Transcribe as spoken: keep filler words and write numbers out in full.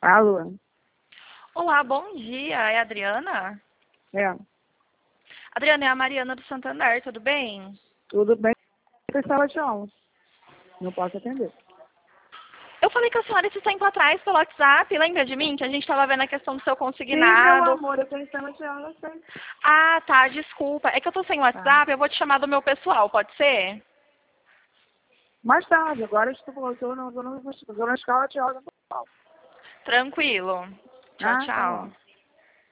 Alô? Olá, bom dia. É a Adriana? É, Adriana, é a Mariana do Santander, tudo bem? tudo bem? Em sala de aula. Não posso atender. Eu falei com a senhora esse tempo atrás pelo WhatsApp, lembra de mim? Que a gente estava vendo a questão do seu Sim, meu consignado. amor, eu tô em sala de aula, eu sei. Ah, tá, desculpa. É que eu tô sem Tá. WhatsApp, eu vou te chamar do meu pessoal, pode ser? Mais tarde, agora eu estou, eu tô, no, tô, no, tô na escola de aula. Tranquilo. Tchau, Ah, tá tchau. bom.